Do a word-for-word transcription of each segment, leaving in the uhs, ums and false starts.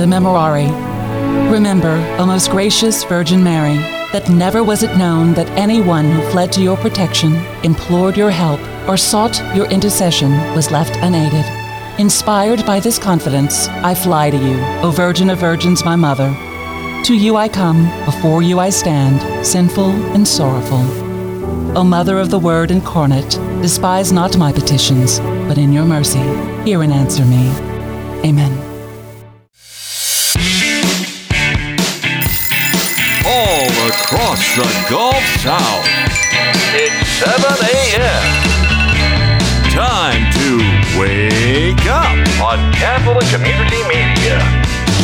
the Memorare. Remember, O most gracious Virgin Mary, that never was it known that anyone who fled to your protection, implored your help, or sought your intercession was left unaided. Inspired by this confidence, I fly to you, O Virgin of Virgins, my Mother. To you I come, before you I stand, sinful and sorrowful. O Mother of the Word incarnate, despise not my petitions, but in your mercy, hear and answer me. Amen. All across the Gulf South, it's seven a.m. Time to wake up on Catholic Community Media.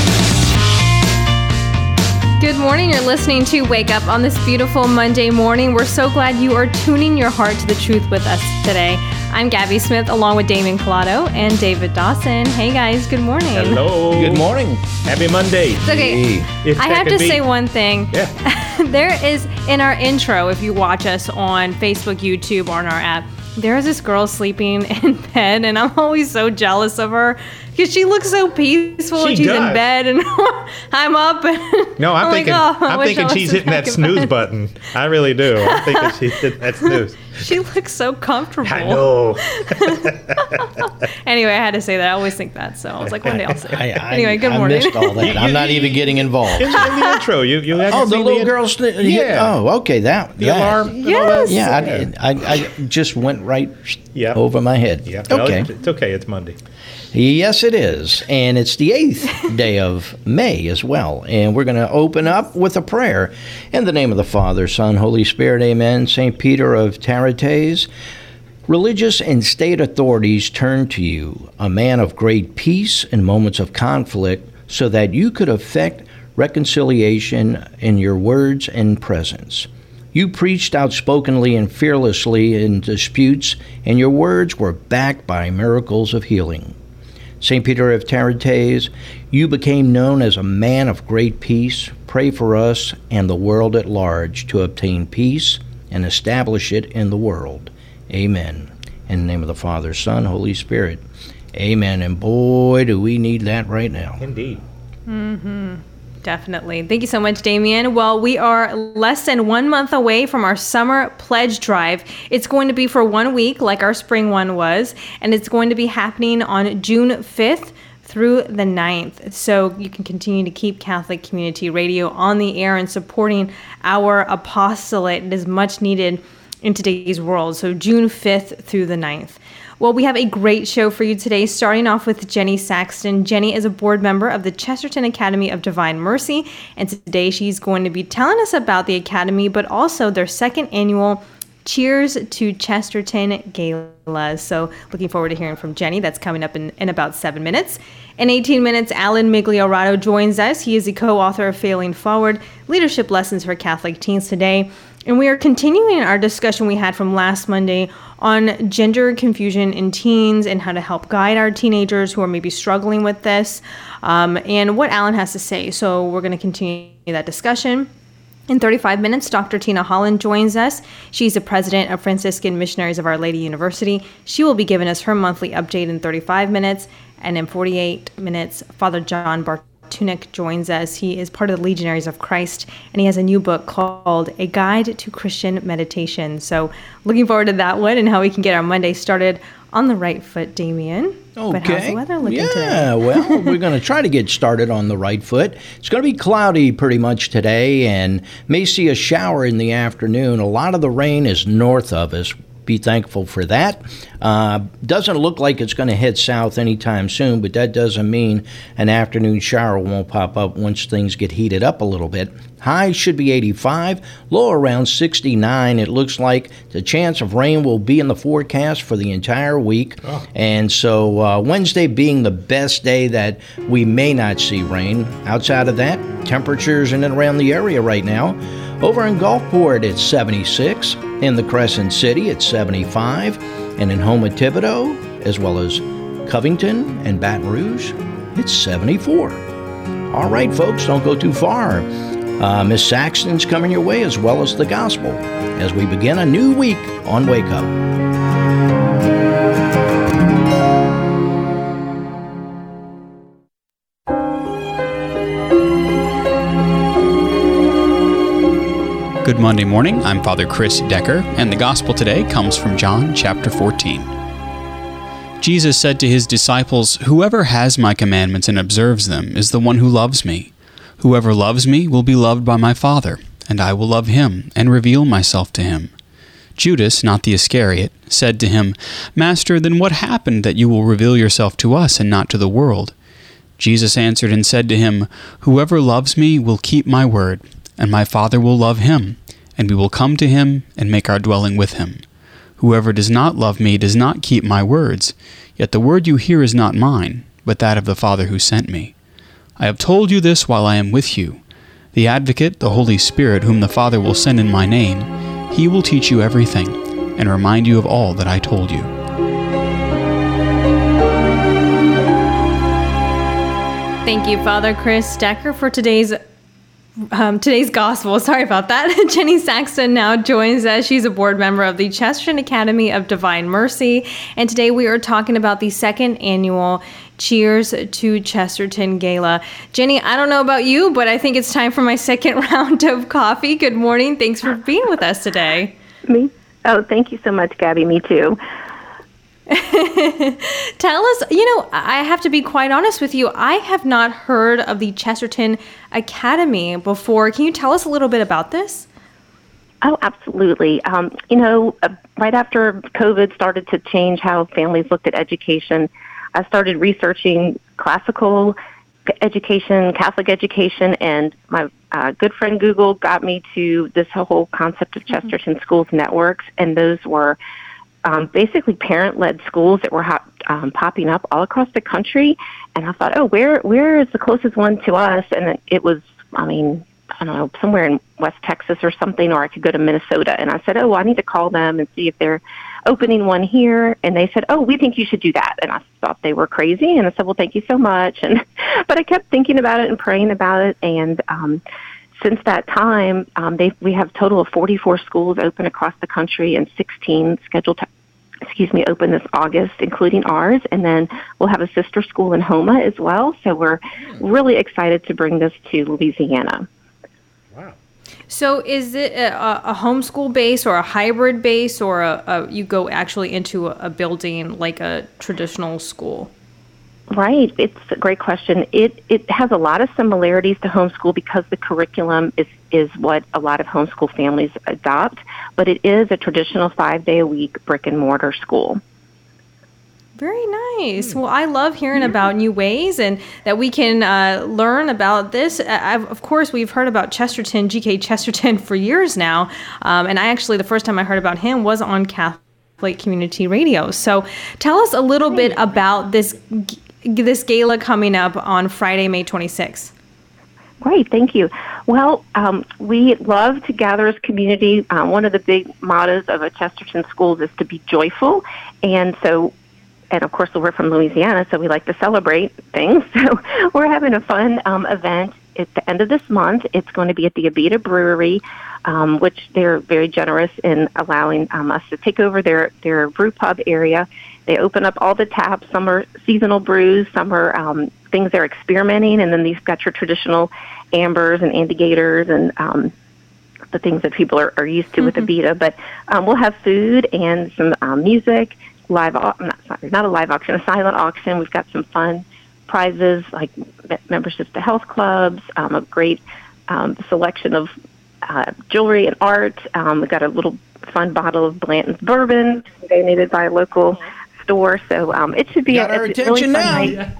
Good morning. You're listening to Wake Up on this beautiful Monday morning. We're so glad you are tuning your heart to the truth with us today. I'm Gabby Smith, along with Damien Collado and David Dawson. Hey, guys. Good morning. Hello. Good morning. Happy Monday. It's okay. If I that have could to be. say one thing. Yeah. There is, in our intro, if you watch us on Facebook, YouTube, or on our app, there is this girl sleeping in bed, and I'm always so jealous of her because she looks so peaceful. She and she's does. in bed, and I'm up. And No, I'm, I'm thinking. like, oh, I I'm wish thinking I was she's hitting back that in snooze bed. button. I really do. I'm thinking she's hitting that snooze. She looks so comfortable. I know. Anyway, I had to say that. I always think that, so I was like, one day I'll say it. I, I, Anyway, good I morning. missed all that. I'm not even getting involved. In, in the intro, you you haven't Oh, the seen little the girl. Sn- Yeah. Oh, okay. That. the that. alarm. and all Yes. that? Yeah, I, did. I, I just went right Yeah. over my head. Yeah. No, Okay. it's, it's okay. It's Monday. Yes, it is. And it's the eighth day of May as well. And we're going to open up with a prayer. In the name of the Father, Son, Holy Spirit, amen. Saint Peter of Tarates, religious and state authorities turn to you, a man of great peace in moments of conflict, so that you could effect reconciliation in your words and presence. You preached outspokenly and fearlessly in disputes, and your words were backed by miracles of healing. Saint Peter of Tarates, you became known as a man of great peace. Pray for us and the world at large to obtain peace and establish it in the world. Amen. In the name of the Father, Son, Holy Spirit. Amen. And boy, do we need that right now. Indeed. Mm-hmm. Definitely. Thank you so much, Damien. Well, we are less than one month away from our summer pledge drive. It's going to be for one week, like our spring one was, and it's going to be happening on June fifth through the ninth. So you can continue to keep Catholic Community Radio on the air and supporting our apostolate. It is much needed in today's world. So June fifth through the ninth. Well, we have a great show for you today, starting off with Jenny Saxton. Jenny is a board member of the Chesterton Academy of Divine Mercy, and today she's going to be telling us about the Academy, but also their second annual Cheers to Chesterton Gala. So looking forward to hearing from Jenny. That's coming up in, in about seven minutes. In eighteen minutes, Alan Migliorato joins us. He is the co-author of Failing Forward, Leadership Lessons for Catholic Teens today. And we are continuing our discussion we had from last Monday on gender confusion in teens and how to help guide our teenagers who are maybe struggling with this, um, and what Alan has to say. So we're going to continue that discussion. In thirty-five minutes, Doctor Tina Holland joins us. She's the president of Franciscan Missionaries of Our Lady University. She will be giving us her monthly update in thirty-five minutes. And in forty-eight minutes, Father John Bartunek joins us. He is part of the Legionaries of Christ, and he has a new book called A Guide to Christian Meditation. So looking forward to that one and how we can get our Monday started on the right foot, Damien. Okay. But how's the weather looking yeah, today? Yeah, well, we're going to try to get started on the right foot. It's going to be cloudy pretty much today and may see a shower in the afternoon. A lot of the rain is north of us. Be thankful for that. Uh, doesn't look like it's going to head south anytime soon, but that doesn't mean an afternoon shower won't pop up once things get heated up a little bit. High should be eighty-five, low around sixty-nine. It looks like the chance of rain will be in the forecast for the entire week. Oh. And so uh, Wednesday being the best day that we may not see rain. Outside of that, temperatures in and around the area right now. Over in Gulfport, it's seventy-six. In the Crescent City, it's seventy-five. And in Houma Thibodaux, as well as Covington and Baton Rouge, it's seventy-four. All right, folks, don't go too far. Uh, Miss Saxton's coming your way, as well as the gospel, as we begin a new week on Wake Up. Good Monday morning. I'm Father Chris Decker, and the gospel today comes from John chapter fourteen. Jesus said to his disciples, "Whoever has my commandments and observes them is the one who loves me. Whoever loves me will be loved by my Father, and I will love him and reveal myself to him." Judas, not the Iscariot, said to him, "Master, then what happened that you will reveal yourself to us and not to the world?" Jesus answered and said to him, "Whoever loves me will keep my word, and my Father will love him, and we will come to him and make our dwelling with him. Whoever does not love me does not keep my words, yet the word you hear is not mine, but that of the Father who sent me. I have told you this while I am with you. The Advocate, the Holy Spirit, whom the Father will send in my name, he will teach you everything and remind you of all that I told you." Thank you, Father Chris Decker, for today's Um, today's gospel. Sorry about that. Jenny Saxton now joins us. She's a board member of the Chesterton Academy of Divine Mercy. And today we are talking about the second annual Cheers to Chesterton Gala. Jenny, I don't know about you, but I think it's time for my second round of coffee. Good morning. Thanks for being with us today. Me? Oh, thank you so much, Gabby. Me too. Tell us, you know, I have to be quite honest with you. I have not heard of the Chesterton Academy before. Can you tell us a little bit about this? Oh, absolutely. Um, you know, uh, right after COVID started to change how families looked at education, I started researching classical education, Catholic education, and my uh, good friend Google got me to this whole concept of Chesterton mm-hmm. Schools Networks, and those were Um, basically parent-led schools that were hot, um, popping up all across the country. And I thought, oh, where where is the closest one to us? And it, it was, I mean, I don't know, somewhere in West Texas or something, or I could go to Minnesota. And I said, oh, well, I need to call them and see if they're opening one here. And they said, oh, we think you should do that. And I thought they were crazy. And I said, well, thank you so much. And but I kept thinking about it and praying about it. And um, since that time, um, they we have a total of forty-four schools open across the country and sixteen scheduled to, excuse me, open this August, including ours. And then we'll have a sister school in Houma as well. So we're really excited to bring this to Louisiana. Wow. So is it a, a homeschool base or a hybrid base, or a, a, you go actually into a, a building like a traditional school? Right. It's a great question. It it has a lot of similarities to homeschool because the curriculum is, is what a lot of homeschool families adopt, but it is a traditional five-day-a-week brick-and-mortar school. Very nice. Well, I love hearing about new ways and that we can uh, learn about this. I've, of course, we've heard about Chesterton, G K Chesterton, for years now, um, and I actually, the first time I heard about him was on Catholic Community Radio. So tell us a little bit about this this gala coming up on Friday, May twenty-sixth. Great, thank you. Well, um, we love to gather as community. Um, one of the big mottos of a Chesterton Schools is to be joyful, and so, and of course, we're from Louisiana, so we like to celebrate things. So we're having a fun um, event at the end of this month. It's going to be at the Abita Brewery, um, which they're very generous in allowing um, us to take over their, their brew pub area. They open up all the taps. Some are seasonal brews, some are um, things they're experimenting, and then you've got your traditional ambers and andigators and um, the things that people are, are used to mm-hmm. with Abita. But um, we'll have food and some um, music, live, au- not, sorry, not a live auction, a silent auction. We've got some fun prizes like memberships to health clubs, um, a great um, selection of uh, jewelry and art. Um, we've got a little fun bottle of Blanton's bourbon donated by a local store. So um, it should be got a, our a attention really fun now. night.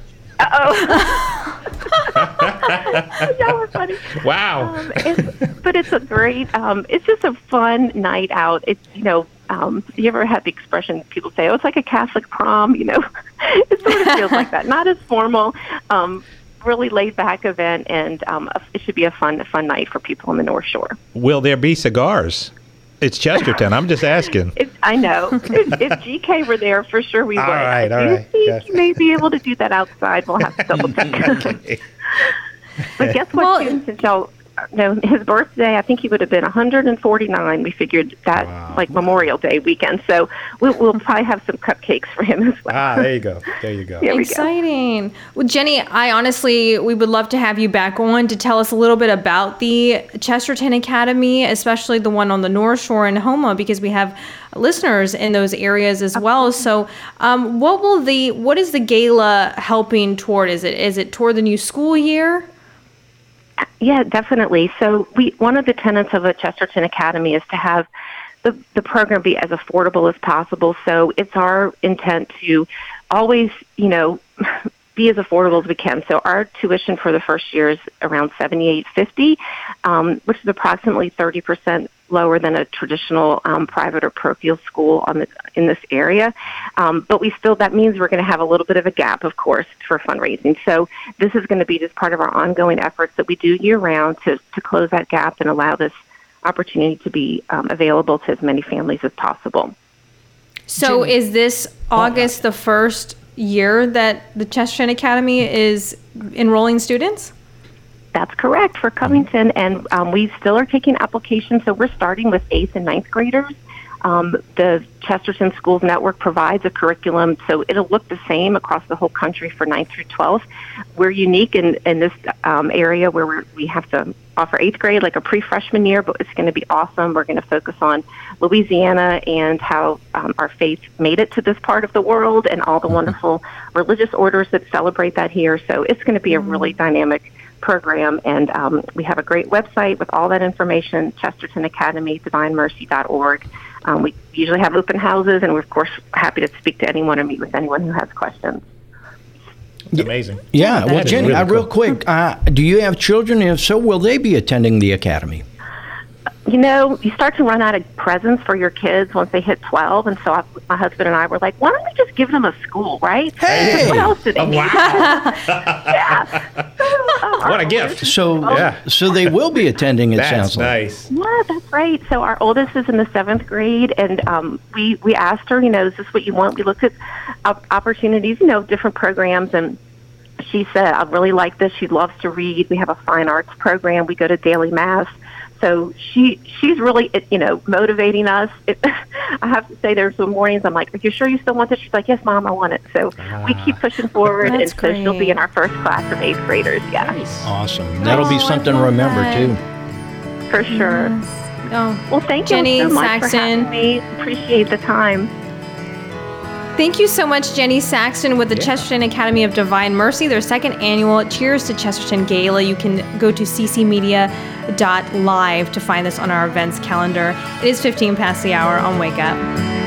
Uh-oh. That was funny. Wow. Um, it's, but it's a great, um, it's just a fun night out. It's, you know, um, you ever had the expression people say, oh, it's like a Catholic prom, you know? It sort of feels like that. Not as formal, um, really laid-back event, and um, it should be a fun, a fun night for people on the North Shore. Will there be cigars? It's Chesterton. I'm just asking. It, I know. If, if G K were there, for sure we all would. Right, I all do right. think Yes. you may be able to do that outside. We'll have to double check. Okay. But guess what, Well, too, since y'all no, his birthday, I think he would have been one hundred forty-nine. We figured that Wow. like Memorial Day weekend. So we'll, we'll probably have some cupcakes for him as well. Ah, there you go. There you go. There we go. Exciting. Well, Jenny, I honestly, we would love to have you back on to tell us a little bit about the Chesterton Academy, especially the one on the North Shore in Houma, because we have listeners in those areas as well. So, um, what will the what is the gala helping toward? Is it is it toward the new school year? Yeah, definitely. So we one of the tenets of a Chesterton Academy is to have the, the program be as affordable as possible. So it's our intent to always, you know, be as affordable as we can. So our tuition for the first year is around seventy-eight fifty, um, which is approximately thirty percent lower than a traditional um, private or parochial school on the, in this area. Um, but we still, that means we're going to have a little bit of a gap, of course, for fundraising. So this is going to be just part of our ongoing efforts that we do year round to, to close that gap and allow this opportunity to be um, available to as many families as possible. So is this August the first year that the Chesterton Academy is enrolling students? That's correct for Covington, and um, we still are taking applications. So we're starting with eighth and ninth graders. Um, the Chesterton Schools Network provides a curriculum, so it'll look the same across the whole country for ninth through twelfth. We're unique in, in this um, area where we're, we have to offer eighth grade like a pre-freshman year, but it's going to be awesome. We're going to focus on Louisiana and how um, our faith made it to this part of the world and all the wonderful religious orders that celebrate that here. So it's going to be a really dynamic program, and um, we have a great website with all that information, Chesterton Academy, divine mercy dot org. Um, we usually have open houses, and we're, of course, happy to speak to anyone or meet with anyone who has questions. It's amazing. Yeah, well, That is Jenny, really uh, real cool. quick, uh, do you have children? If so, will they be attending the academy? You know, you start to run out of presents for your kids once they hit twelve, and so I, my husband and I were like, why don't we just give them a school, right? Hey! What else do they need? Wow. Yeah. What a gift. So, Yeah. so they will be attending. It That's sounds like. nice. Yeah, that's right. So our oldest is in the seventh grade, and um, we we asked her, you know, is this what you want? We looked at op- opportunities, you know, different programs, and she said, I really like this. She loves to read. We have a fine arts program. We go to daily mass. So she she's really, you know, motivating us. It, I have to say, there's some mornings I'm like, are you sure you still want this? She's like, yes, Mom, I want it. So Ah. we keep pushing forward, and That's so she'll be great. in our first class of eighth graders. Yeah, Awesome. That'll be Oh, I something to love remember, that. too. for sure. Oh, Well, thank Jenny you so much Saxon. for having me. Appreciate the time. thank you so much, Jenny Saxton, with the Chesterton Academy of Divine Mercy, their second annual Cheers to Chesterton Gala. You can go to c c media dot live to find this on our events calendar. It is fifteen past the hour on Wake Up.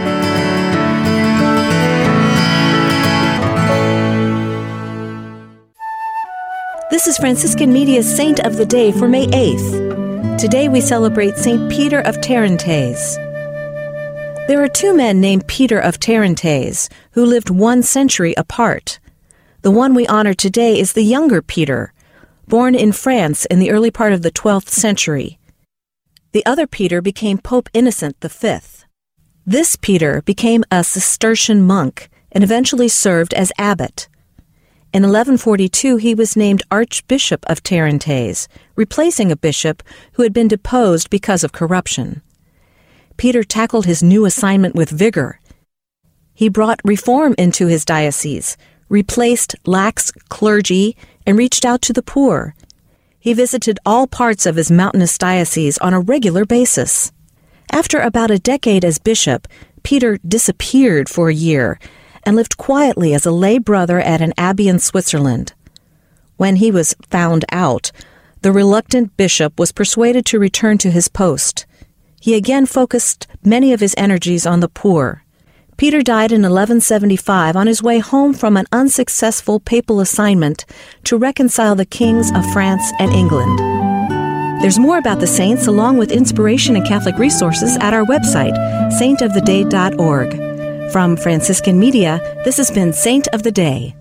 This is Franciscan Media's Saint of the Day for May eighth. Today we celebrate Saint Peter of Tarentaise. There are two men named Peter of Tarentaise who lived one century apart. The one we honor today is the younger Peter, born in France in the early part of the twelfth century. The other Peter became Pope Innocent the Fifth. This Peter became a Cistercian monk and eventually served as abbot. In eleven forty-two, he was named Archbishop of Tarentaise, replacing a bishop who had been deposed because of corruption. Peter tackled his new assignment with vigor. He brought reform into his diocese, replaced lax clergy, and reached out to the poor. He visited all parts of his mountainous diocese on a regular basis. After about a decade as bishop, Peter disappeared for a year and lived quietly as a lay brother at an abbey in Switzerland. When he was found out, the reluctant bishop was persuaded to return to his post. He again focused many of his energies on the poor. Peter died in eleven seventy-five on his way home from an unsuccessful papal assignment to reconcile the kings of France and England. There's more about the saints along with inspiration and Catholic resources at our website, saint of the day dot org. From Franciscan Media, this has been Saint of the Day.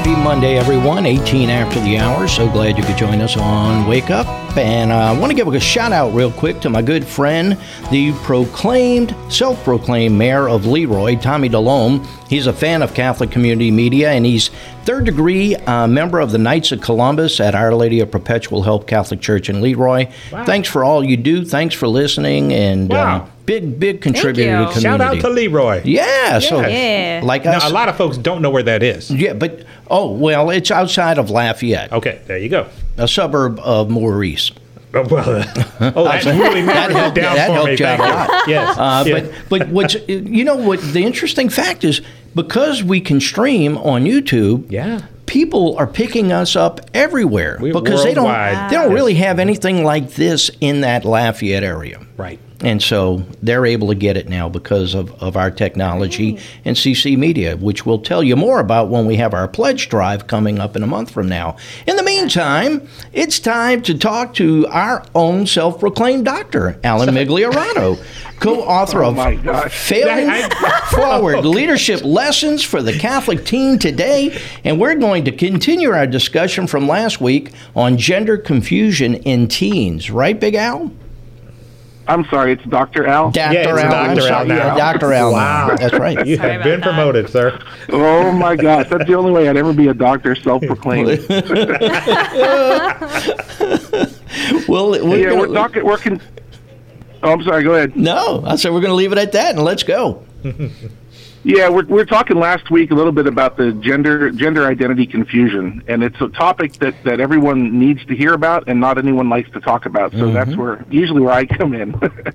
Happy Monday, everyone. eighteen after the hour. So glad you could join us on Wake Up. And uh, I want to give a shout out real quick to my good friend, the proclaimed, self-proclaimed mayor of Leroy, Tommy DeLome. He's a fan of Catholic Community Media, and he's third degree uh, member of the Knights of Columbus at Our Lady of Perpetual Help Catholic Church in Leroy. Wow. Thanks for all you do. Thanks for listening. And wow. um, big, big contributor to the community. Shout out to Leroy. Yeah. So, yeah. like now, us, a lot of folks don't know where that is. Yeah, but, oh, well, it's outside of Lafayette. Okay, there you go. A suburb of Maurice. Oh, well, uh, oh that really narrowed it down that for helped me. You out a lot. Yes. Uh, yeah. But but what's you know what the interesting fact is, because we can stream on YouTube. Yeah. People are picking us up everywhere We're because they don't worldwide. they don't Yes. really have anything like this in that Lafayette area. Right. And so they're able to get it now because of, of our technology and C C Media, which we'll tell you more about when we have our pledge drive coming up in a month from now. In the meantime, it's time to talk to our own self-proclaimed doctor, Alan Migliorano, co-author Oh, my of gosh. Failing Forward, Leadership Lessons for the Catholic Teen Today. And we're going to continue our discussion from last week on gender confusion in teens. Right, Big Al? I'm sorry, it's Doctor Al? Doctor Yeah, it's Al. Doctor I'm sorry. Al now. Yeah, Doctor Al. Wow. That's right. You Sorry have about been that. promoted, sir. Oh, my gosh. That's the only way I'd ever be a doctor, self-proclaimed. well, we're yeah, gonna, we're talking, we're con- Oh, I'm sorry, go ahead. No, I said we're going to leave it at that and let's go. Yeah, we're we're talking last week a little bit about the gender gender identity confusion, and it's a topic that, that everyone needs to hear about and not anyone likes to talk about. So mm-hmm. that's where usually where I come in.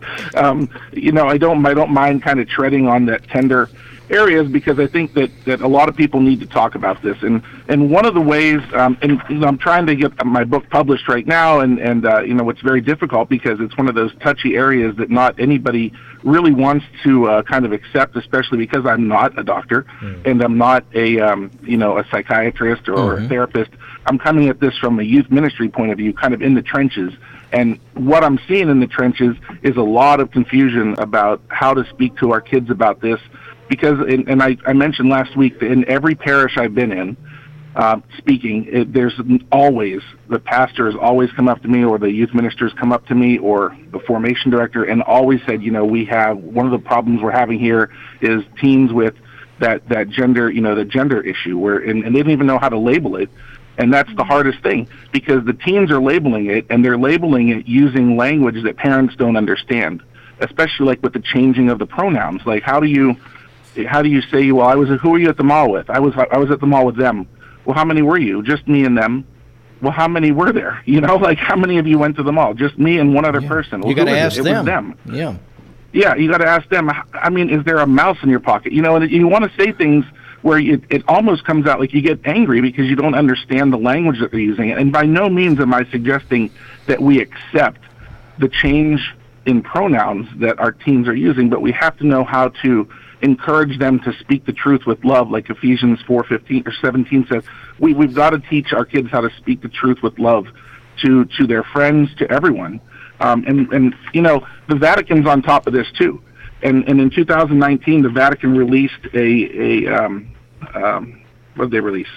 um, you know, I don't I don't mind kind of treading on that tender areas because I think that, that a lot of people need to talk about this. And and one of the ways, um, and you know, I'm trying to get my book published right now, and and uh, you know, it's very difficult because it's one of those touchy areas that not anybody really wants to uh, kind of accept, especially because I'm not a doctor mm. and I'm not a um, you know a psychiatrist or, mm-hmm. or a therapist. I'm coming at this from a youth ministry point of view, kind of in the trenches. And what I'm seeing in the trenches is a lot of confusion about how to speak to our kids about this. Because, in, and I, I mentioned last week that in every parish I've been in, uh, speaking, it, there's always, the pastors always come up to me, or the youth ministers come up to me, or the formation director, and always said, you know, we have, one of the problems we're having here is teens with that, that gender, you know, the gender issue, where, and, and they don't even know how to label it. And that's the hardest thing, because the teens are labeling it, and they're labeling it using language that parents don't understand, especially like with the changing of the pronouns. Like, how do you... How do you say, well, I was, who were you at the mall with? I was, I was at the mall with them. Well, how many were you? Just me and them. Well, how many were there? You know, like how many of you went to the mall? Just me and one other yeah. person. Well, you got to ask it? them. It was them. Yeah. Yeah, you got to ask them. I mean, is there a mouse in your pocket? You know, and you want to say things where it, it almost comes out like you get angry because you don't understand the language that they're using. And by no means am I suggesting that we accept the change in pronouns that our teens are using, but we have to know how to encourage them to speak the truth with love, like Ephesians four fifteen or seventeen says. We, we've got to teach our kids how to speak the truth with love to, to their friends, to everyone. Um, and, and, you know, the Vatican's on top of this, too. And, and in two thousand nineteen, the Vatican released a, a um, um, what did they release?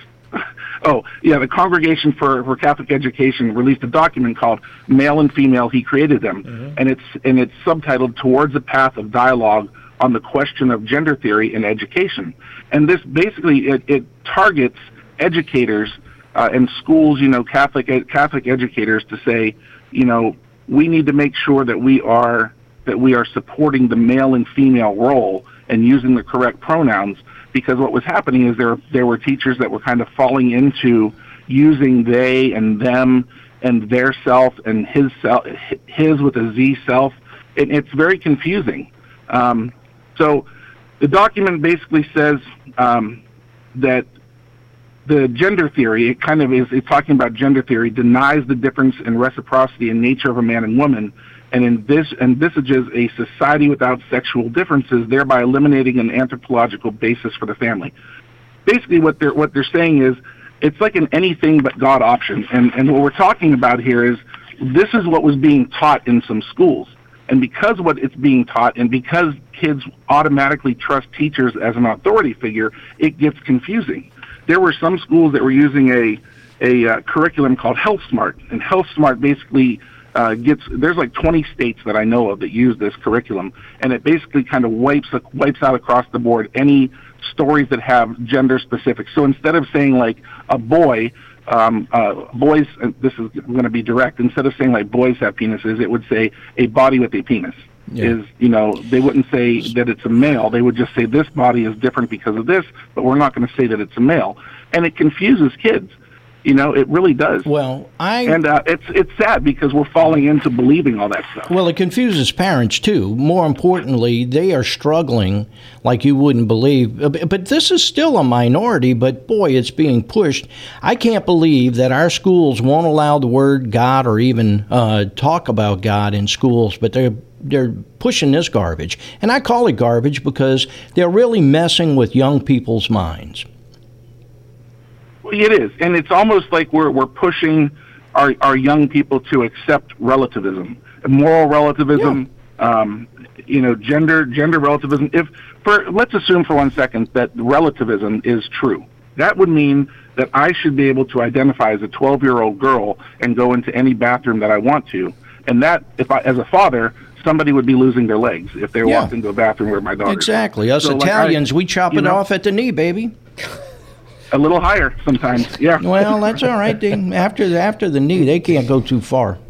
Oh, yeah, the Congregation for, for Catholic Education released a document called Male and Female, He Created Them. Mm-hmm. And it's and it's subtitled Towards a Path of Dialogue on the Question of Gender Theory in Education. And this basically, it, it targets educators uh, and schools, you know, Catholic ed, Catholic educators to say, you know, we need to make sure that we are that we are supporting the male and female role and using the correct pronouns, because what was happening is there there were teachers that were kind of falling into using they and them and their self and his self, his with a Z self. And it's very confusing. Um, so the document basically says um, that the gender theory, it kind of is, it's talking about gender theory, denies the difference in reciprocity and nature of a man and woman, and in this envisages a society without sexual differences, thereby eliminating an anthropological basis for the family. Basically, what they're what they're saying is it's like an anything but God option, and and what we're talking about here is this is what was being taught in some schools, and because what it's being taught, and because kids automatically trust teachers as an authority figure, it gets confusing. there were some schools that were using a a uh, curriculum called Health Smart, and Health Smart basically uh, gets there's like twenty states that I know of that use this curriculum, and it basically kind of wipes wipes out across the board any stories that have gender specific. So instead of saying like a boy, um, uh, boys, and this is going to be direct, instead of saying like boys have penises, it would say a body with a penis. Yeah. Is, you know, they wouldn't say that it's a male. They would just say this body is different because of this, but we're not going to say that it's a male. And it confuses kids. You know, it really does. Well, I and uh, it's it's sad because we're falling into believing all that stuff. Well, it confuses parents too. More importantly, they are struggling like you wouldn't believe. But this is still a minority. But boy, it's being pushed. I can't believe that our schools won't allow the word God or even uh, talk about God in schools. But they're they're pushing this garbage, and I call it garbage because they're really messing with young people's minds. It is, and it's almost like we're we're pushing our our young people to accept relativism, moral relativism, yeah. um, you know, gender gender relativism. If for let's assume for one second that relativism is true, that would mean that I should be able to identify as a twelve-year-old girl and go into any bathroom that I want to, and that if I, as a father, somebody would be losing their legs if they yeah. walked into a bathroom where my daughter. Exactly, us so Italians, like I, we chop it know, off at the knee, baby. A little higher sometimes, yeah. Well, that's all right. They, after the, after the knee, they can't go too far.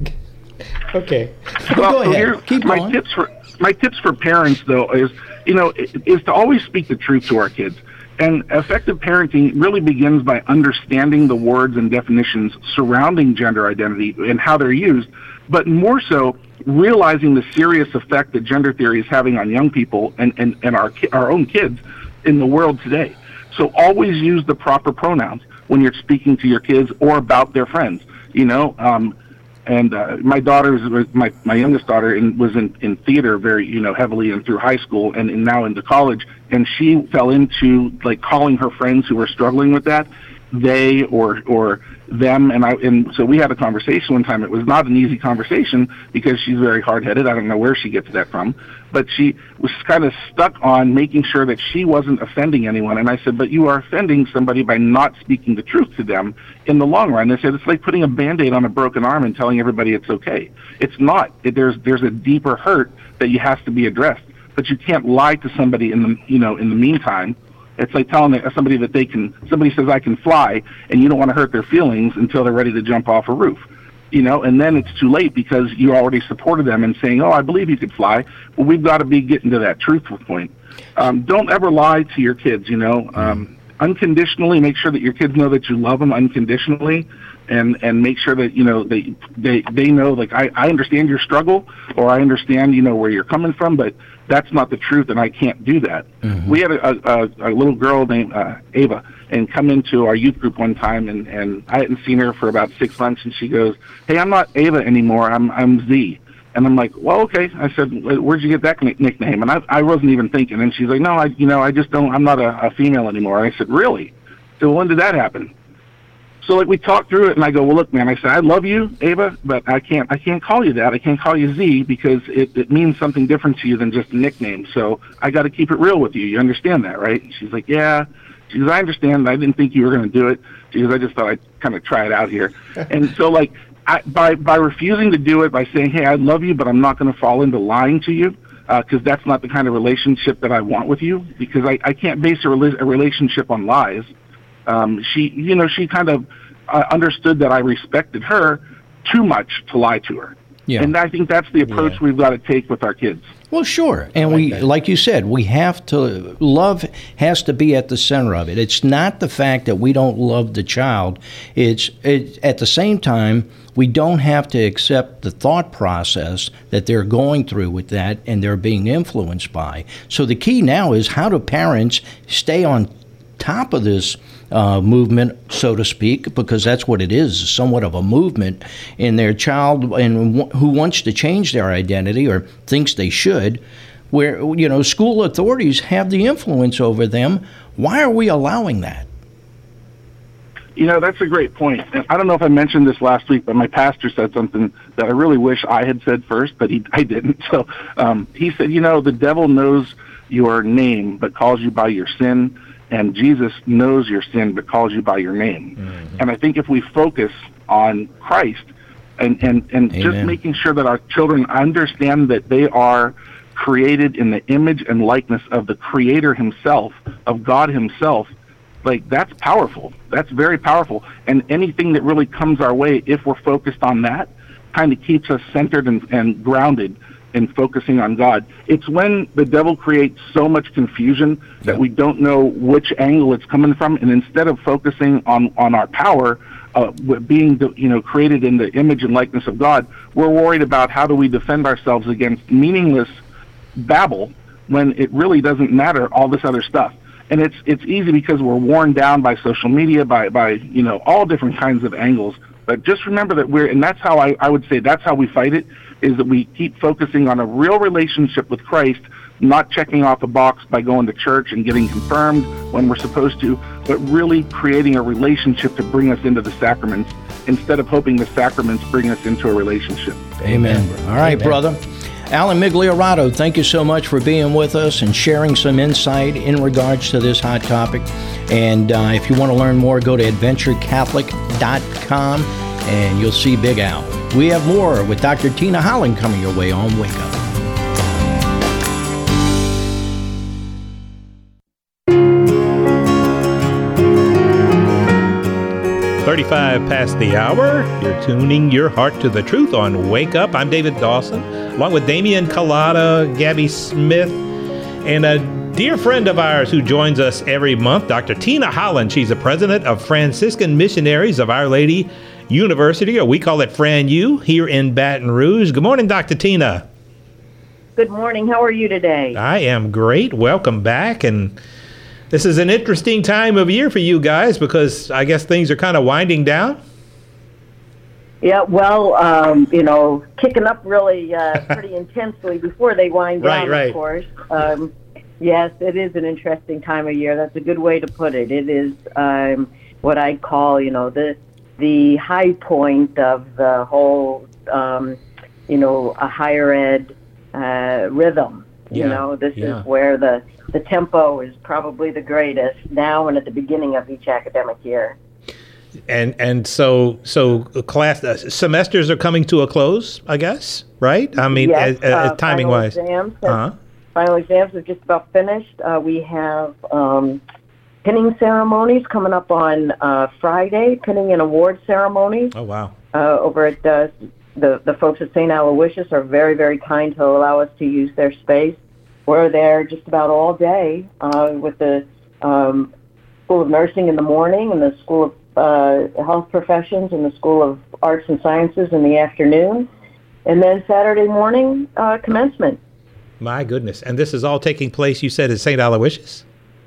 Okay. Well, go ahead. Here, Keep my going. tips for my tips for parents though is you know is to always speak the truth to our kids. And effective parenting really begins by understanding the words and definitions surrounding gender identity and how they're used, but more so realizing the serious effect that gender theory is having on young people and, and, and our our own kids in the world today. So always use the proper pronouns when you're speaking to your kids or about their friends, you know. Um, and uh, my daughter's, my, my youngest daughter in, was in, in theater very, you know, heavily and through high school and, and now into college. And she fell into, like, calling her friends who were struggling with that, they or or them. And I and so we had a conversation one time. It was not an easy conversation because she's very hard-headed. I don't know where she gets that from. But she was kind of stuck on making sure that she wasn't offending anyone. And I said, but you are offending somebody by not speaking the truth to them in the long run. They said, it's like putting a Band-Aid on a broken arm and telling everybody it's okay. It's not. It, there's there's a deeper hurt that you has to be addressed. But you can't lie to somebody in the, you know, in the meantime. It's like telling somebody that they can, somebody says I can fly, and you don't want to hurt their feelings until they're ready to jump off a roof. You know, and then it's too late because you already supported them in saying, oh, I believe you could fly. Well, we've got to be getting to that truthful point. Um, don't ever lie to your kids, you know. Um, unconditionally, make sure that your kids know that you love them unconditionally, and, and make sure that, you know, they they, they know, like, I, I understand your struggle, or I understand, you know, where you're coming from, but that's not the truth, and I can't do that. Mm-hmm. We had a, a, a little girl named uh, Ava, and come into our youth group one time, and, and I hadn't seen her for about six months, and she goes, hey, I'm not Ava anymore, I'm I'm Z. And I'm like, well, okay. I said, where'd you get that nickname? And I I wasn't even thinking. And she's like, no, I you know, I just don't, I'm not a, a female anymore. And I said, really? So when did that happen? So like we talked through it, and I go, well, look, man, I said, I love you, Ava, but I can't I can't call you that. I can't call you Z because it, it means something different to you than just a nickname. So I got to keep it real with you. You understand that, right? And she's like, yeah. She goes, I understand. I didn't think you were going to do it. She goes, I just thought I'd kind of try it out here. And so, like, I, by by refusing to do it, by saying, hey, I love you, but I'm not going to fall into lying to you, because uh, that's not the kind of relationship that I want with you, because I, I can't base a, rela- a relationship on lies. Um, she, you know, she kind of uh, understood that I respected her too much to lie to her. Yeah. And I think that's the approach yeah. we've got to take with our kids. Well, sure. And we, like you said, we have to, love has to be at the center of it. It's not the fact that we don't love the child. It's, it, at the same time, we don't have to accept the thought process that they're going through with that and they're being influenced by. So the key now is, how do parents stay on top of this uh, movement, so to speak, because that's what it is, somewhat of a movement in their child and w- who wants to change their identity or thinks they should, where, you know, school authorities have the influence over them. Why are we allowing that? You know, that's a great point. And I don't know if I mentioned this last week, but my pastor said something that I really wish I had said first, but he, I didn't. So um, he said, you know, the devil knows your name but calls you by your sin. and Jesus knows your sin but calls you by your name. Mm-hmm. And I think if we focus on Christ and, and, and just making sure that our children understand that they are created in the image and likeness of the Creator himself, of God himself, like, that's powerful. That's very powerful. And anything that really comes our way, if we're focused on that, kind of keeps us centered and, and grounded in focusing on God. It's when the devil creates so much confusion that we don't know which angle it's coming from, and instead of focusing on, on our power, uh, being you know created in the image and likeness of God, we're worried about how do we defend ourselves against meaningless babble when it really doesn't matter, all this other stuff. And it's it's easy because we're worn down by social media, by, by you know, all different kinds of angles. But just remember that we're, and that's how I, I would say that's how we fight it, is that we keep focusing on a real relationship with Christ, not checking off a box by going to church and getting confirmed when we're supposed to, but really creating a relationship to bring us into the sacraments instead of hoping the sacraments bring us into a relationship. Amen. All right, Amen. Brother. Alan Migliorato, thank you so much for being with us and sharing some insight in regards to this hot topic. And uh, if you want to learn more, go to adventure catholic dot com and you'll see Big Al. We have more with Doctor Tina Holland coming your way on Wake Up. thirty-five past the hour. You're tuning your heart to the truth on Wake Up. I'm David Dawson, along with Damian Collada, Gabby Smith, and a dear friend of ours who joins us every month, Doctor Tina Holland. She's the president of Franciscan Missionaries of Our Lady University, or we call it Fran U, here in Baton Rouge. Good morning, Doctor Tina. Good morning. How are you today? I am great. Welcome back. And this is an interesting time of year for you guys because I guess things are kind of winding down. Yeah, well, um, you know, kicking up really uh, pretty intensely before they wind right, down, right. of course. Um, yes, it is an interesting time of year. That's a good way to put it. It is um, what I call, you know, the the high point of the whole, um, you know, a higher ed uh, rhythm. You yeah, know, this yeah. is where the, the tempo is probably the greatest now and at the beginning of each academic year. And and so so class uh, semesters are coming to a close, I guess, right? I mean, yes, as, as uh, timing final wise. Exams have, uh-huh. Final exams are just about finished. Uh, we have um, pinning ceremonies coming up on uh, Friday, pinning and award ceremonies. Oh wow! Uh, over at uh, the the folks at Saint Aloysius are very very kind to allow us to use their space. We're there just about all day uh, with the um, School of Nursing in the morning and the School of uh, Health Professions and the School of Arts and Sciences in the afternoon. And then Saturday morning, uh, commencement. My goodness. And this is all taking place, you said, at Saint Aloysius?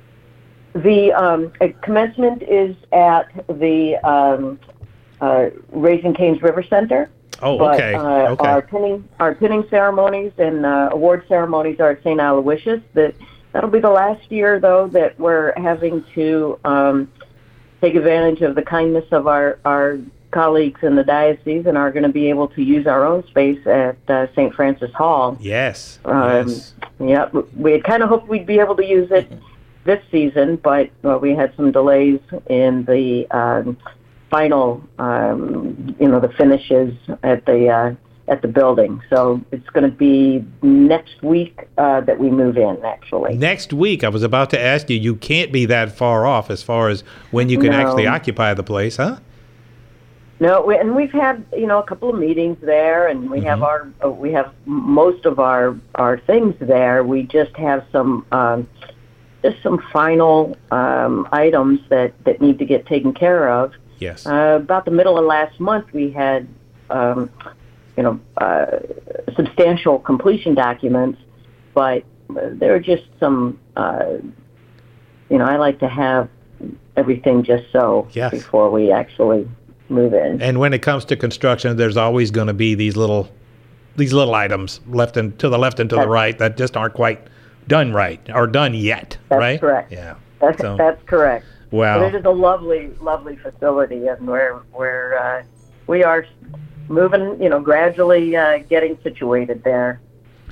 The um, commencement is at the um, uh, Raising Cane's River Center. Oh, but, okay. Uh, okay. Our pinning, our pinning ceremonies and uh, award ceremonies are at Saint Aloysius. That that'll be the last year, though, that we're having to um, take advantage of the kindness of our, our colleagues in the diocese, and are going to be able to use our own space at uh, Saint Francis Hall. Yes. Um, yes. Yeah, we had kind of hoped we'd be able to use it this season, but well, we had some delays in the um, final, um, you know, the finishes at the uh, at the building. So it's going to be next week uh, that we move in, actually. Next week. I was about to ask you, you can't be that far off as far as when you can No. actually occupy the place, huh? No, we, and we've had, you know, a couple of meetings there, and we Mm-hmm. have our uh, we have most of our our things there. We just have some um, just some final um, items that that need to get taken care of. Yes. Uh, about the middle of last month, we had, um, you know, uh, substantial completion documents, but there are just some, uh, you know, I like to have everything just so Yes. before we actually move in. And when it comes to construction, there's always going to be these little these little items left and to the left and to the That's- right that just aren't quite done right or done yet, That's right? correct. Yeah. That's, So- that's correct. Wow. But it is a lovely, lovely facility, and we're we're uh, we are moving, you know, gradually uh, getting situated there.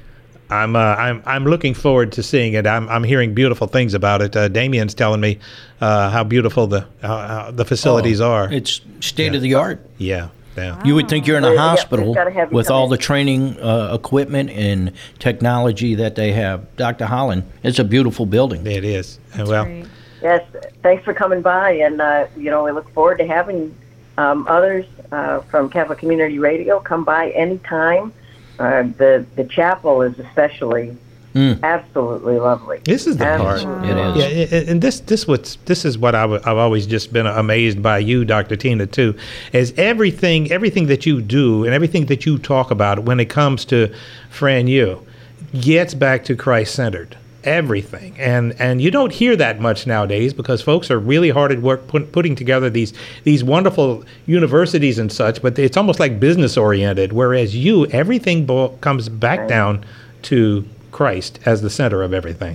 I'm uh, I'm I'm looking forward to seeing it. I'm I'm hearing beautiful things about it. Uh, Damien's telling me uh, how beautiful the uh, how the facilities Oh, are. It's state Yeah. of the art. Yeah, yeah. You would think you're in a Yeah, hospital we've gotta have you with come all in. the training uh, equipment and technology that they have. Doctor Holland, it's a beautiful building. It is. Uh, well, Great. Yes, thanks for coming by, and uh, you know we look forward to having um, others uh, from Catholic Community Radio come by anytime. Uh, the the chapel is especially absolutely lovely. this is the part. Absolutely. It is. Yeah, and- and this this what's this is what I w- I've always just been amazed by you, Doctor Tina, too, is everything everything that you do and everything that you talk about when it comes to Fran Yu gets back to Christ centered. Everything, and and you don't hear that much nowadays because folks are really hard at work put, putting together these these wonderful universities and such, but it's almost like business oriented. Whereas you, everything bo- comes back down to Christ as the center of everything.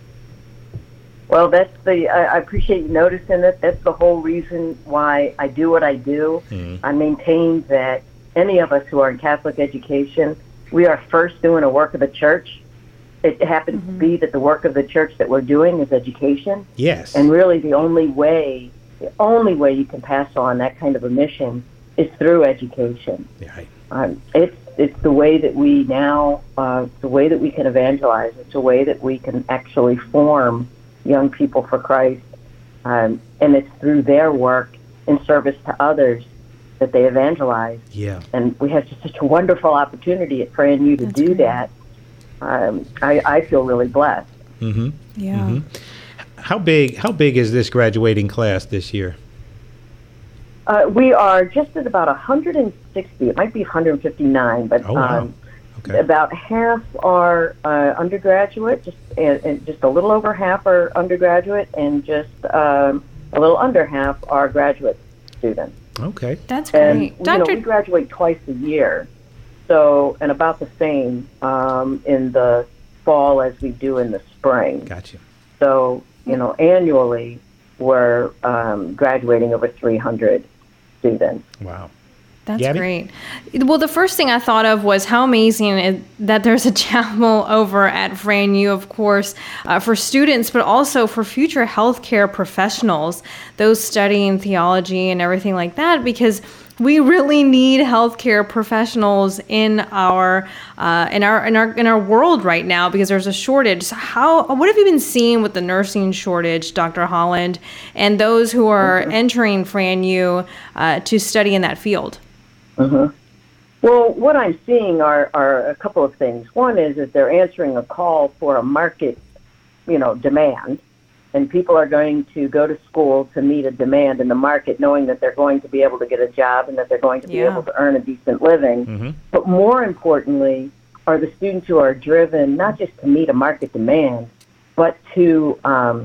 Well, that's the. I, I appreciate you noticing it. That's the whole reason why I do what I do. Mm-hmm. I maintain that any of us who are in Catholic education, we are first doing a work of the church. It happens to be that the work of the church that we're doing is education, Yes. and really the only way, the only way you can pass on that kind of a mission is through education. Right. Um, it's it's the way that we now, uh, the way that we can evangelize. It's a way that we can actually form young people for Christ, um, and it's through their work in service to others that they evangelize. Yeah. And we have just such a wonderful opportunity at Fran U to That's do great. that. Um, I, I feel really blessed. Mm-hmm. Yeah. How big how big is this graduating class this year? Uh, we are just at about one hundred sixty. It might be one hundred fifty-nine, but Oh, wow. um, Okay. about half are uh, undergraduate, just and, and just a little over half are undergraduate, and just um, a little under half are graduate students. Okay. That's And great. you know, Doctor we graduate twice a year, so and about the same um, in the fall as we do in the spring. Gotcha. So you know, annually we're um, graduating over three hundred students. Wow. That's Gabby? great. Well, the first thing I thought of was how amazing it, that there's a chapel over at Fran U, of course, uh, for students, but also for future healthcare professionals, those studying theology and everything like that, because we really need healthcare professionals in our uh, in our in our in our world right now because there's a shortage. So how what have you been seeing with the nursing shortage, Doctor Holland, and those who are entering Fran U uh, to study in that field? Mm-hmm. Well, what I'm seeing are, are a couple of things. One is that they're answering a call for a market, you know, demand, and people are going to go to school to meet a demand in the market, knowing that they're going to be able to get a job and that they're going to be Yeah. able to earn a decent living. Mm-hmm. But more importantly, are the students who are driven not just to meet a market demand, but to um,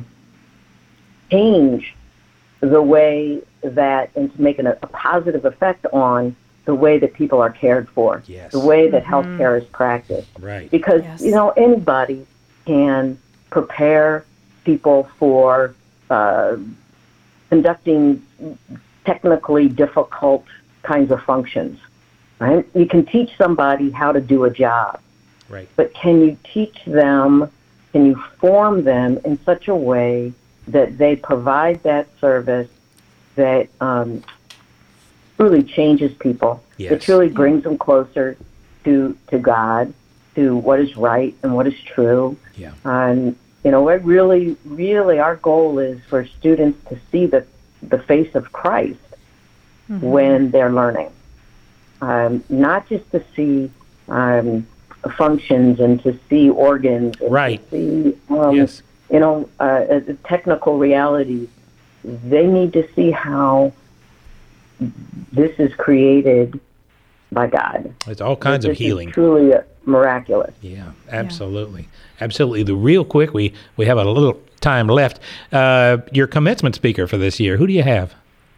change the way that and to make an, a positive effect on the way that people are cared for, Yes. the way that healthcare is practiced. Right. Because, Yes. you know, anybody can prepare people for uh, conducting technically difficult kinds of functions. Right? You can teach somebody how to do a job, Right. but can you teach them, can you form them in such a way that they provide that service that um, truly changes people, Yes. that truly brings them closer to to God, to what is right and what is true. Yeah. And you know, it really, really, our goal is for students to see the the face of Christ when they're learning, um, not just to see um, functions and to see organs, and Right. to see um, Yes. you know, uh, uh, technical realities. They need to see how this is created by God. It's all kinds This of is healing. truly uh, miraculous. Yeah, absolutely. Absolutely. The real quick, we, we have a little time left. Uh, your commencement speaker for this year, who do you have?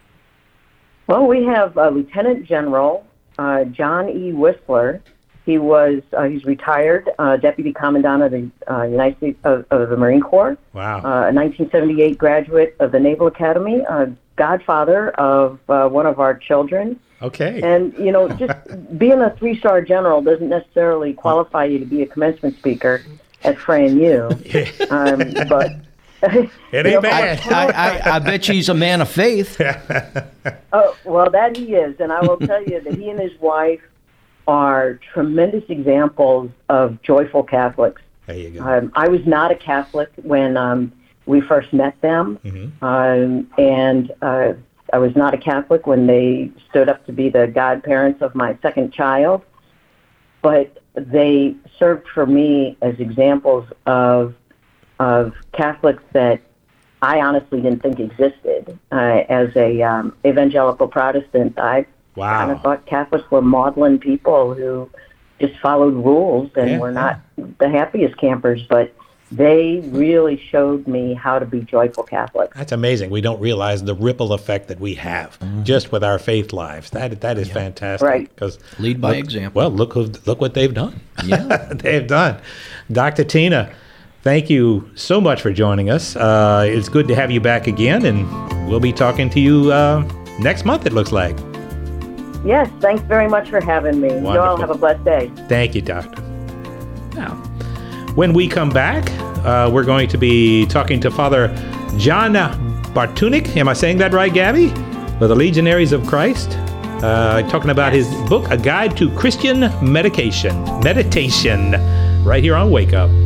Well, we have uh, Lieutenant General uh, John E. Whistler. He was uh, he's retired uh, Deputy Commandant of the uh, United States of, of the Marine Corps. Wow. Uh, a nineteen seventy-eight graduate of the Naval Academy, uh, godfather of uh, one of our children, Okay. And, you know, just being a three-star general doesn't necessarily qualify you to be a commencement speaker at Fran U. Um, but it ain't you know, bad. I, I, I bet he's a man of faith. Oh, well, that he is. And I will tell you that he and his wife are tremendous examples of joyful Catholics. There you go. Um, I was not a Catholic when um, we first met them. Mm-hmm. Um, and uh, I was not a Catholic when they stood up to be the godparents of my second child. But they served for me as examples of of Catholics that I honestly didn't think existed. Uh, as a um, evangelical Protestant, I Wow. kind of thought Catholics were maudlin people who just followed rules and Yeah, were not the happiest campers, but they really showed me how to be joyful Catholics. That's amazing. We don't realize the ripple effect that we have Mm-hmm. just with our faith lives. That that is fantastic. Right. Because Lead by look- example. Well, look who, look what they've done. Yeah. They've done. Doctor Tina, thank you so much for joining us. Uh, it's good to have you back again, and we'll be talking to you uh, next month, it looks like. Yes, thanks very much for having me. You all Wonderful. have a blessed day. Thank you, Doctor. Now, when we come back, uh, we're going to be talking to Father John Bartunek. Am I saying that right, Gabby? With the Legionaries of Christ. Uh, talking about his book, A Guide to Christian Medication. Meditation. Right here on Wake Up.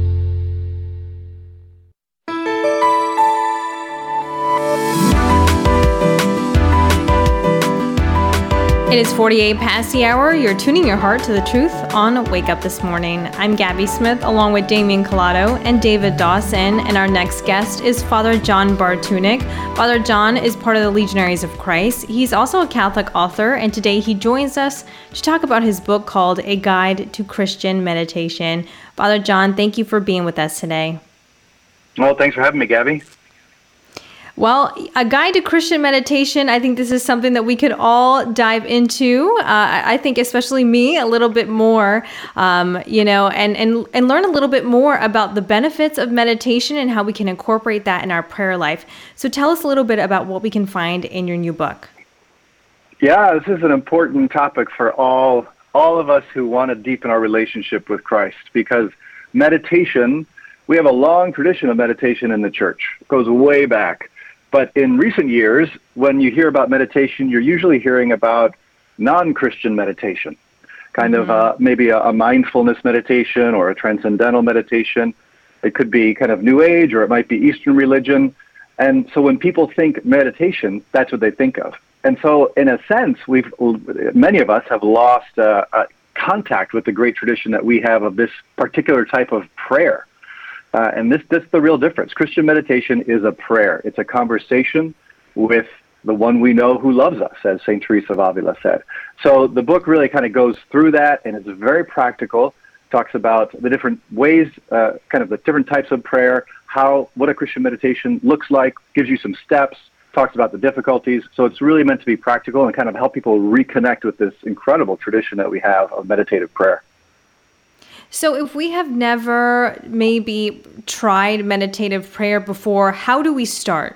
It is forty-eight past the hour. You're tuning your heart to the truth on Wake Up This Morning. I'm Gabby Smith, along with Damian Collado and David Dawson, and our next guest is Father John Bartunek. Father John is part of the Legionaries of Christ. He's also a Catholic author, and today he joins us to talk about his book called A Guide to Christian Meditation. Father John, thank you for being with us today. Well, thanks for having me, Gabby. Well, A Guide to Christian Meditation, I think this is something that we could all dive into. Uh, I think especially me a little bit more, um, you know, and, and, and learn a little bit more about the benefits of meditation and how we can incorporate that in our prayer life. So tell us a little bit about what we can find in your new book. Yeah, this is an important topic for all all of us who want to deepen our relationship with Christ, because meditation, we have a long tradition of meditation in the church. It goes way back. But in recent years, when you hear about meditation, you're usually hearing about non-Christian meditation, kind mm-hmm. of uh, maybe a, a mindfulness meditation or a transcendental meditation. It could be kind of New Age, or it might be Eastern religion. And so when people think meditation, that's what they think of. And so in a sense, we've many of us have lost uh, uh, contact with the great tradition that we have of this particular type of prayer. Uh, and this, this is the real difference. Christian meditation is a prayer. It's a conversation with the one we know who loves us, as Saint Teresa of Avila said. So the book really kind of goes through that, and it's very practical. Talks about the different ways, uh, kind of the different types of prayer, how what a Christian meditation looks like, gives you some steps, talks about the difficulties. So it's really meant to be practical and kind of help people reconnect with this incredible tradition that we have of meditative prayer. So if we have never maybe tried meditative prayer before, how do we start?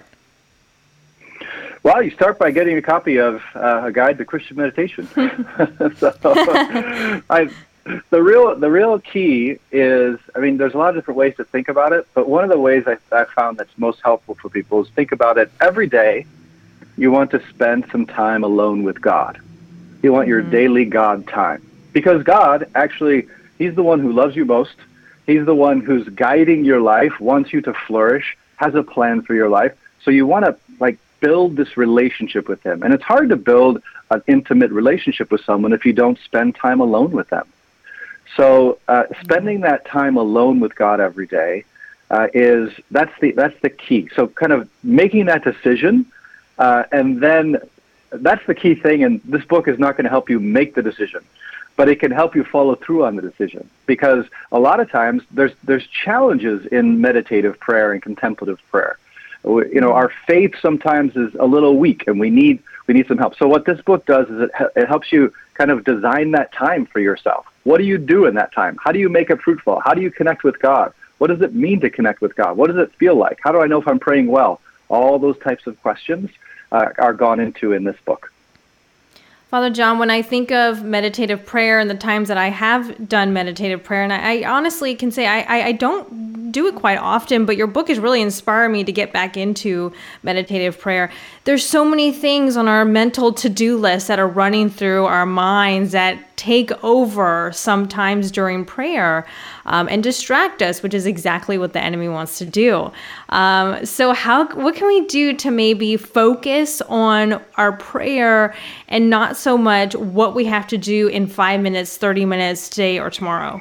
Well, you start by getting a copy of uh, A Guide to Christian Meditation. so I, the real the real key is, I mean, there's a lot of different ways to think about it, but one of the ways I, I found that's most helpful for people is think about it every day. You want to spend some time alone with God. You want your mm-hmm. daily God time. Because God actually... He's the one who loves you most. He's the one who's guiding your life, wants you to flourish, has a plan for your life. So you want to like build this relationship with him. And it's hard to build an intimate relationship with someone if you don't spend time alone with them. So uh, spending that time alone with God every day uh, is that's the that's the key. So kind of making that decision, uh, and then that's the key thing. And this book is not going to help you make the decision, but it can help you follow through on the decision, because a lot of times there's there's challenges in meditative prayer and contemplative prayer. You know, our faith sometimes is a little weak, and we need we need some help. So what this book does is it it helps you kind of design that time for yourself. What do you do in that time? How do you make it fruitful? How do you connect with God? What does it mean to connect with God? What does it feel like? How do I know if I'm praying well? All those types of questions uh, are gone into in this book. Father John, when I think of meditative prayer and the times that I have done meditative prayer, and I, I honestly can say I, I, I don't do it quite often, but your book has really inspired me to get back into meditative prayer. There's so many things on our mental to-do list that are running through our minds that take over sometimes during prayer um, and distract us, which is exactly what the enemy wants to do. Um, so how what can we do to maybe focus on our prayer and not so much what we have to do in five minutes, thirty minutes today or tomorrow?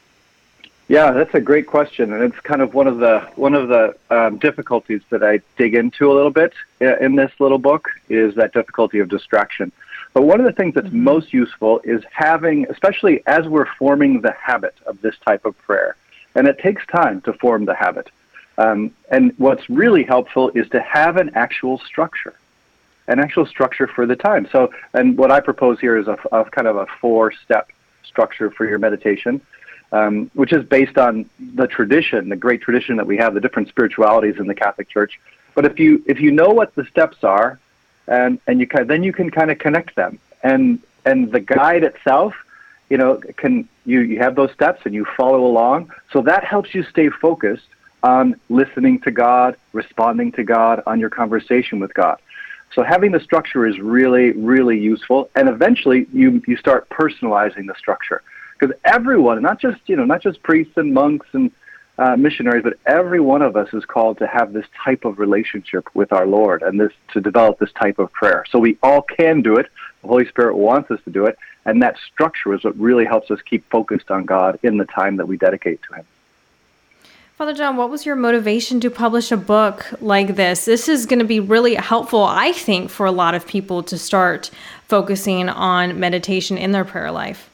Yeah, that's a great question, and it's kind of one of the one of the um, difficulties that I dig into a little bit in this little book is that difficulty of distraction. But one of the things that's mm-hmm. most useful is having, especially as we're forming the habit of this type of prayer, and it takes time to form the habit. Um, and what's really helpful is to have an actual structure, an actual structure for the time. So, and what I propose here is a, a kind of a four-step structure for your meditation. Um, which is based on the tradition, the great tradition that we have, the different spiritualities in the Catholic Church. But if you if you know what the steps are, and and you can, then you can kind of connect them, and and the guide itself, you know, can you you have those steps and you follow along. So that helps you stay focused on listening to God, responding to God, on your conversation with God. So having the structure is really really useful, and eventually you you start personalizing the structure. Because everyone, not just you know, not just priests and monks and uh, missionaries, but every one of us is called to have this type of relationship with our Lord and this to develop this type of prayer. So we all can do it. The Holy Spirit wants us to do it, and that structure is what really helps us keep focused on God in the time that we dedicate to Him. Father John, what was your motivation to publish a book like this? This is going to be really helpful, I think, for a lot of people to start focusing on meditation in their prayer life.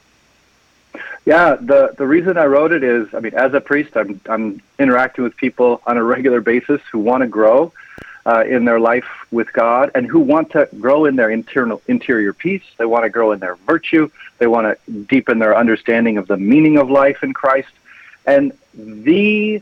Yeah, the, the reason I wrote it is, I mean, as a priest, I'm I'm interacting with people on a regular basis who want to grow uh, in their life with God and who want to grow in their internal interior peace. They want to grow in their virtue. They want to deepen their understanding of the meaning of life in Christ. And the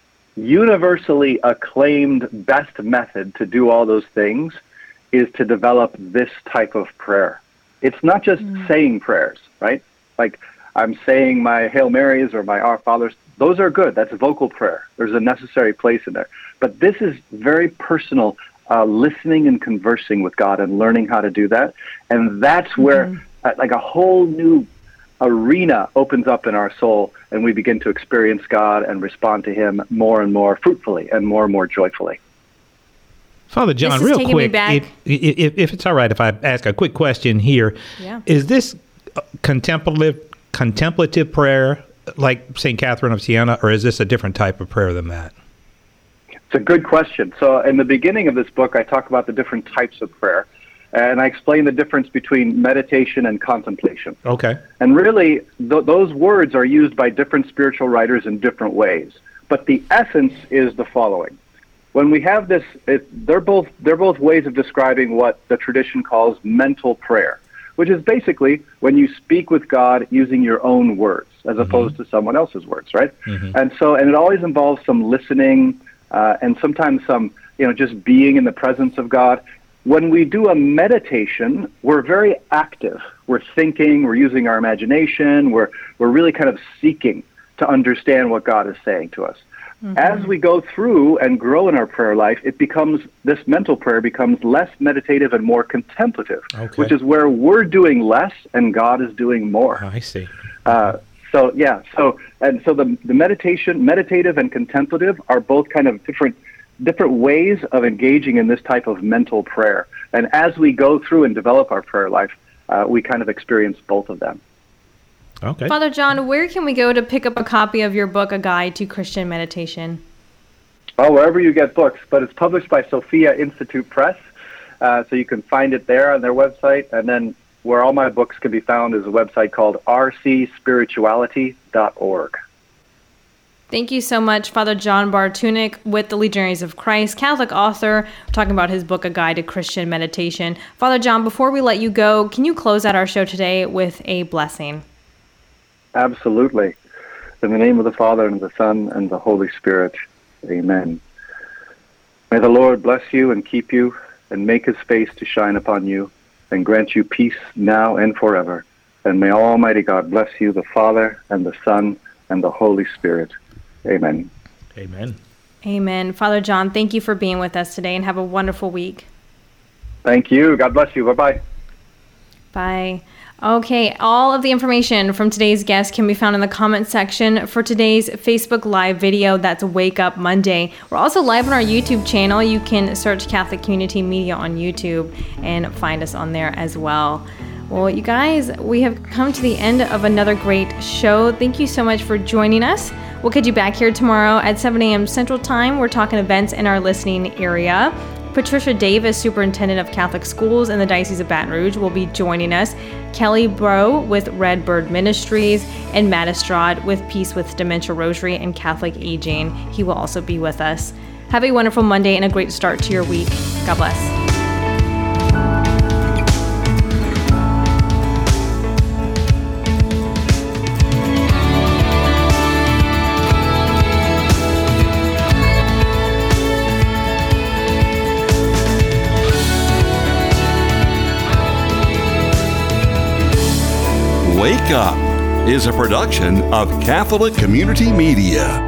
universally acclaimed best method to do all those things is to develop this type of prayer. It's not just mm. saying prayers, right? Like, I'm saying my Hail Marys or my Our Fathers. Those are good. That's vocal prayer. There's a necessary place in there. But this is very personal, uh, listening and conversing with God and learning how to do that. And that's mm-hmm. where uh, like a whole new arena opens up in our soul, and we begin to experience God and respond to Him more and more fruitfully and more and more joyfully. Father John, real quick, if, if, if it's all right if I ask a quick question here, yeah. is this contemplative contemplative prayer like Saint Catherine of Siena, or is this a different type of prayer than that? It's a good question. So in the beginning of this book, I talk about the different types of prayer, and I explain the difference between meditation and contemplation. Okay. And really, th- those words are used by different spiritual writers in different ways. But the essence is the following. When we have this, it, they're both they're both ways of describing what the tradition calls mental prayer, which is basically when you speak with God using your own words as mm-hmm. opposed to someone else's words, right? Mm-hmm. And so, and it always involves some listening uh, and sometimes some, you know, just being in the presence of God. When we do a meditation, we're very active. We're thinking, we're using our imagination, we're we're really kind of seeking to understand what God is saying to us. Mm-hmm. As we go through and grow in our prayer life, it becomes, this mental prayer becomes less meditative and more contemplative, okay. which is where we're doing less and God is doing more. Oh, I see. Uh, so, yeah, so, and so the, the meditation, meditative and contemplative are both kind of different, different ways of engaging in this type of mental prayer. And as we go through and develop our prayer life, uh, we kind of experience both of them. Okay. Father John, where can we go to pick up a copy of your book, A Guide to Christian Meditation? Oh, wherever you get books, but it's published by Sophia Institute Press, uh, so you can find it there on their website. And then where all my books can be found is a website called r c spirituality dot org. Thank you so much, Father John Bartunek with the Legionaries of Christ, Catholic author, talking about his book, A Guide to Christian Meditation. Father John, before we let you go, can you close out our show today with a blessing? Absolutely. In the name of the Father, and of the Son, and the Holy Spirit. Amen. May the Lord bless you and keep you, and make his face to shine upon you, and grant you peace now and forever. And may Almighty God bless you, the Father, and the Son, and the Holy Spirit. Amen. Amen. Amen. Father John, thank you for being with us today, and have a wonderful week. Thank you. God bless you. Bye-bye. Bye. Okay, all of the information from today's guest can be found in the comment section for today's Facebook Live video. That's Wake Up Monday. We're also live on our YouTube channel. You can search Catholic Community Media on YouTube and find us on there as well. Well, you guys, we have come to the end of another great show. Thank you so much for joining us. We'll catch you back here tomorrow at seven a.m. Central Time. We're talking events in our listening area. Patricia Davis, Superintendent of Catholic Schools in the Diocese of Baton Rouge, will be joining us. Kelly Bro with Red Bird Ministries, and Matt Estrad with Peace with Dementia Rosary and Catholic Aging. He will also be with us. Have a wonderful Monday and a great start to your week. God bless. Wake Up is a production of Catholic Community Media.